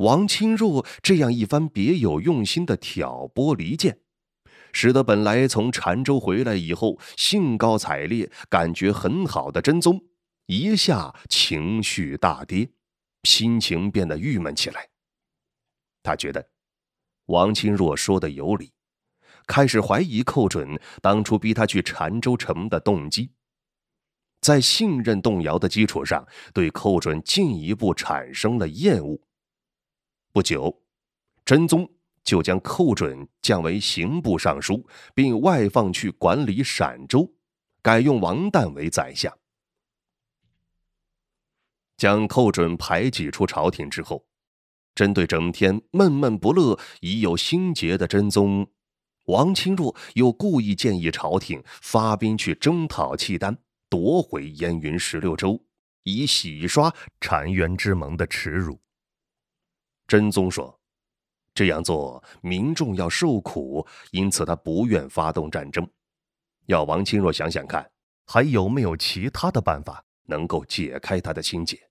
王钦若这样一番别有用心的挑拨离间，使得本来从澶州回来以后兴高采烈、感觉很好的真宗，一下情绪大跌，心情变得郁闷起来。他觉得王钦若说的有理，开始怀疑寇准当初逼他去澶州城的动机，在信任动摇的基础上，对寇准进一步产生了厌恶。不久，真宗就将寇准降为刑部尚书，并外放去管理陕州，改用王旦为宰相。将寇准排挤出朝廷之后，针对整天闷闷不乐、已有心结的真宗，王钦若又故意建议朝廷发兵去征讨契丹，夺回燕云16州，以洗刷澶渊之盟的耻辱。真宗说，这样做民众要受苦，因此他不愿发动战争，要王钦若想想看，还有没有其他的办法能够解开他的心结。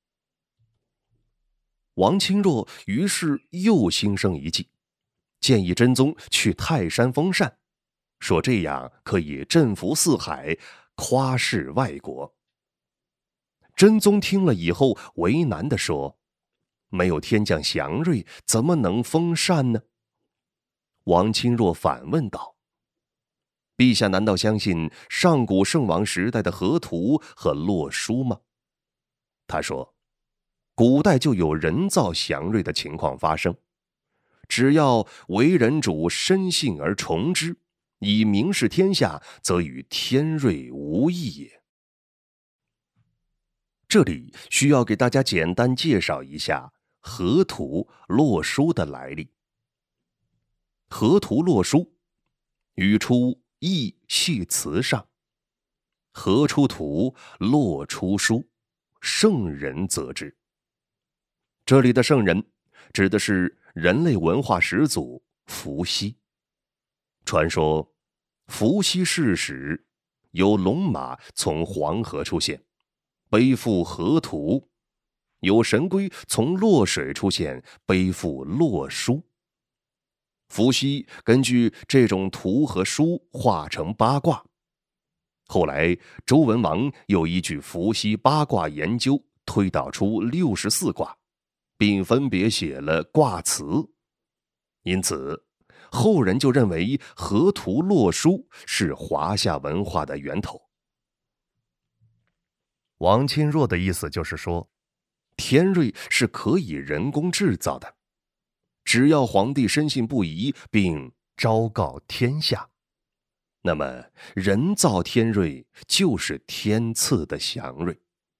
王钦若于是又心生一计，建议真宗去泰山封禅，说这样可以振服四海，夸示外国。真宗听了以后为难地说，没有天降祥瑞，怎么能封禅呢？王钦若反问道，陛下难道相信上古圣王时代的河图和洛书吗？他说，古代就有人造祥瑞的情况发生，只要为人主深信而从之，以明示天下，则与天瑞无异也。这里需要给大家简单介绍一下河图洛书的来历。河图洛书，语出易系辞上，河出图，洛出书，圣人则之。这里的圣人指的是人类文化始祖伏羲。传说伏羲逝时，有龙马从黄河出现，背负河图；有神龟从洛水出现，背负洛书。伏羲根据这种图和书画成八卦。后来周文王又依据伏羲八卦研究，推导出64卦，并分别写了卦辞。因此后人就认为河图洛书是华夏文化的源头。王钦若的意思就是说，天瑞是可以人工制造的，只要皇帝深信不疑并昭告天下，那么人造天瑞就是天赐的祥瑞。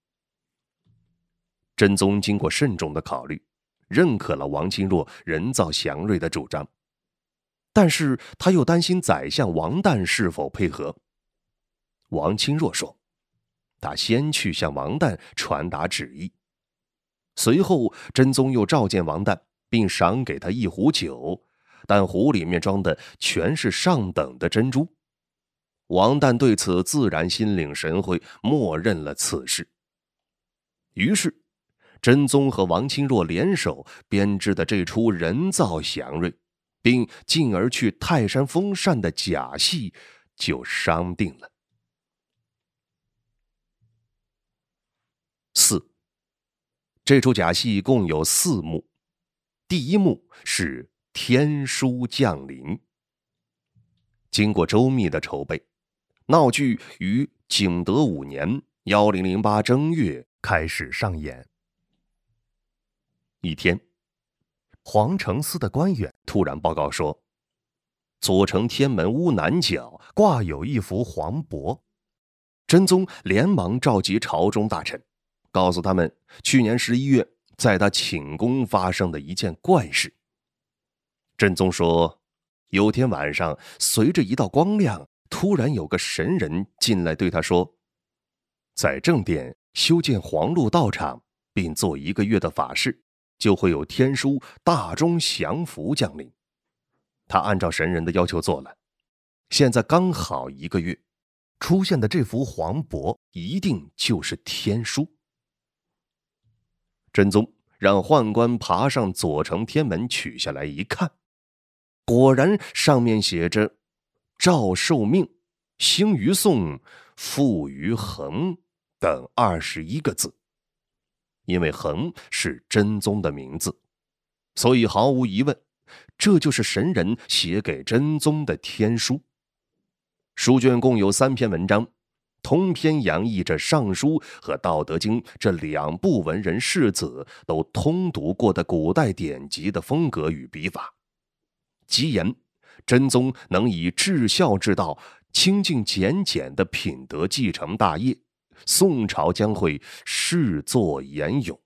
真宗经过慎重的考虑，认可了王钦若人造祥瑞的主张，但是他又担心宰相王旦是否配合。王钦若说，他先去向王旦传达旨意。随后真宗又召见王旦，并赏给他一壶酒，但壶里面装的全是上等的珍珠。王旦对此自然心领神会，默认了此事。于是真宗和王钦若联手编织的这出人造祥瑞，并进而去泰山封禅的假戏就商定了。4. 这出假戏共有4幕。第一幕是天书降临。经过周密的筹备，闹剧于景德5年1008正月开始上演。一天，皇城司的官员突然报告说，左城天门屋南角挂有一幅黄帛。真宗连忙召集朝中大臣，告诉他们去年11月在他寝宫发生的一件怪事。真宗说，有天晚上随着一道光亮，突然有个神人进来对他说，在正殿修建黄鹿道场，并做1个月的法事，就会有天书大中祥符降临。他按照神人的要求做了，现在刚好1个月，出现的这幅黄帛一定就是天书。真宗让宦官爬上左承天门取下来一看，果然上面写着诏受命，兴于宋，复于恒等21个字。因为恒是真宗的名字，所以毫无疑问，这就是神人写给真宗的天书。书卷共有3篇文章，通篇洋溢着《尚书》和《道德经》这2部文人士子都通读过的古代典籍的风格与笔法。即言真宗能以至孝之道，清净简简的品德继承大业，宋朝将会世作沿涌。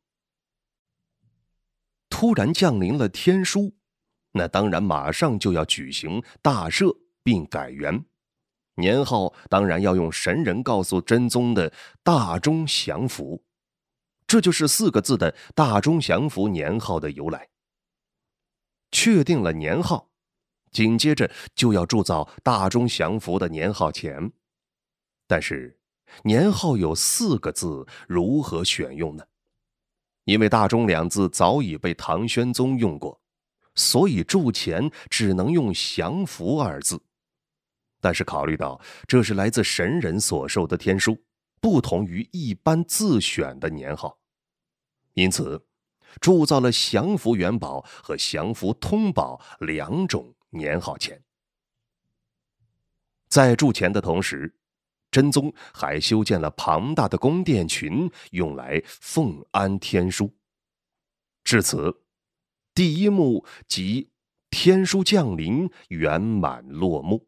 突然降临了天书，那当然马上就要举行大赦并改元，年号当然要用神人告诉真宗的大中祥符，这就是4个字的大中祥符年号的由来。确定了年号，紧接着就要铸造大中祥符的年号钱。但是年号有4个字，如何选用呢？因为大中2字早已被唐宣宗用过，所以铸钱只能用祥符2字。但是考虑到这是来自神人所授的天书，不同于一般自选的年号，因此铸造了祥符元宝和祥符通宝2种年号钱。在铸钱的同时，真宗还修建了庞大的宫殿群，用来奉安天书。至此，第1幕即天书降临圆满落幕。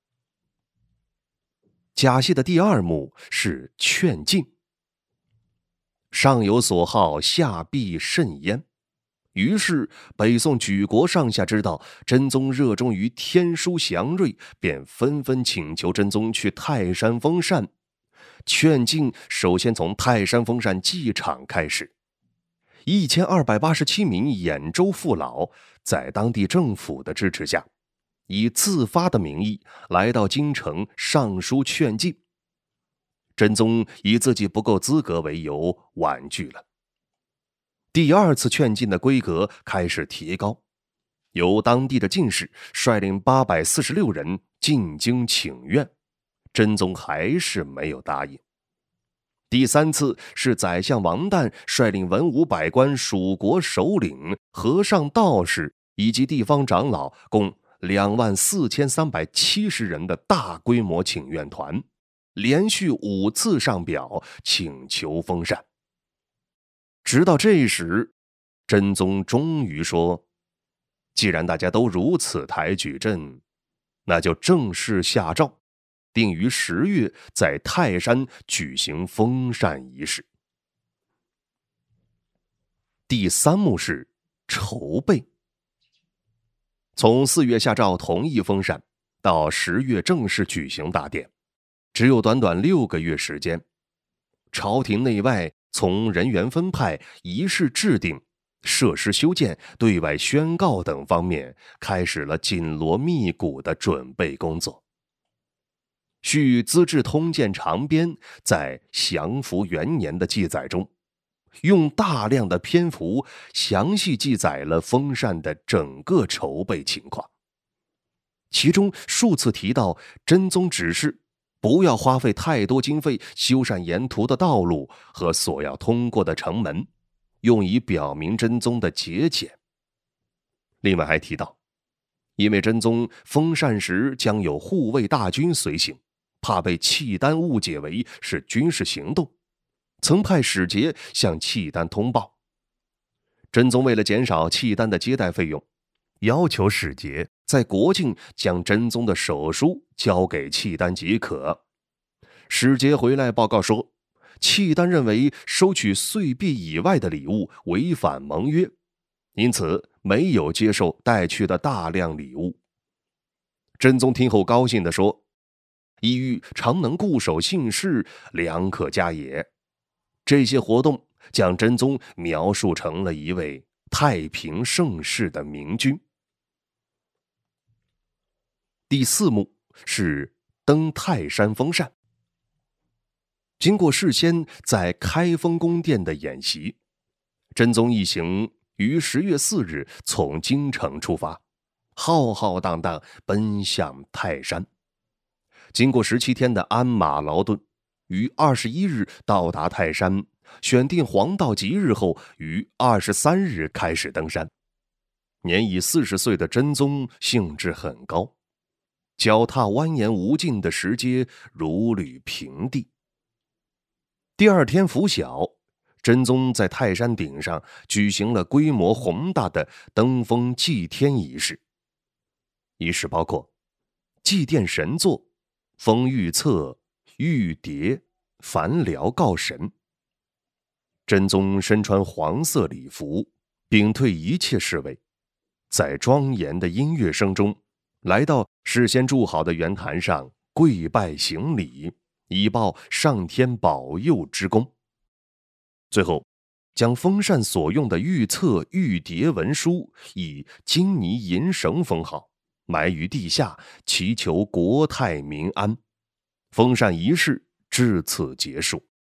假戏的第2幕是劝进。上有所好，下必甚焉。于是北宋举国上下知道真宗热衷于天书祥瑞，便纷纷请求真宗去泰山封禅。劝进首先从泰山封禅祭场开始，1287名兖州父老在当地政府的支持下，以自发的名义来到京城上书劝进。真宗以自己不够资格为由婉拒了。第2次劝进的规格开始提高，由当地的进士率领846人进京请愿，真宗还是没有答应。第3次是宰相王旦率领文武百官、蜀国首领、和尚道士以及地方长老共24370人的大规模请愿团，连续5次上表请求封禅。直到这时，真宗终于说，既然大家都如此抬举朕，那就正式下诏，定于10月在泰山举行封禅仪式。第3幕是筹备。从4月下诏同意封禅到10月正式举行大典，只有短短6个月时间。朝廷内外从人员分派、仪式制定、设施修建、对外宣告等方面开始了紧锣密鼓的准备工作。据《资治通鉴长编》在祥符元年的记载中，用大量的篇幅详细记载了封禅的整个筹备情况，其中数次提到真宗指示不要花费太多经费修缮沿途的道路和所要通过的城门，用以表明真宗的节俭。另外还提到，因为真宗封禅时将有护卫大军随行，怕被契丹误解为是军事行动，曾派使节向契丹通报。真宗为了减少契丹的接待费用，要求使节在国境将真宗的手书交给契丹即可。使节回来报告说，契丹认为收取岁币以外的礼物违反盟约，因此没有接受带去的大量礼物。真宗听后高兴地说，意欲常能固守信誓，良可嘉也。这些活动将真宗描述成了一位太平盛世的明君。第4幕是登泰山封禅。经过事先在开封宫殿的演习， 真宗一行于10月4日从京城出发，浩浩荡荡奔向泰山。经过17天的鞍马劳顿，于21日到达泰山，选定黄道吉日后，于23日开始登山。年已40岁的真宗兴致很高，脚踏蜿蜒无尽的石阶，如履平地。第二天拂晓，真宗在泰山顶上举行了规模宏大的登峰祭天仪式。仪式包括祭奠神座、封御册、玉牒、凡僚告神。真宗身穿黄色礼服，屏退一切侍卫，在庄严的音乐声中，来到事先筑好的圆坛上跪拜行礼，以报上天保佑之功。最后将封禅所用的御册、玉牒文书以金泥银绳封好，埋于地下，祈求国泰民安。封禅仪式至此结束。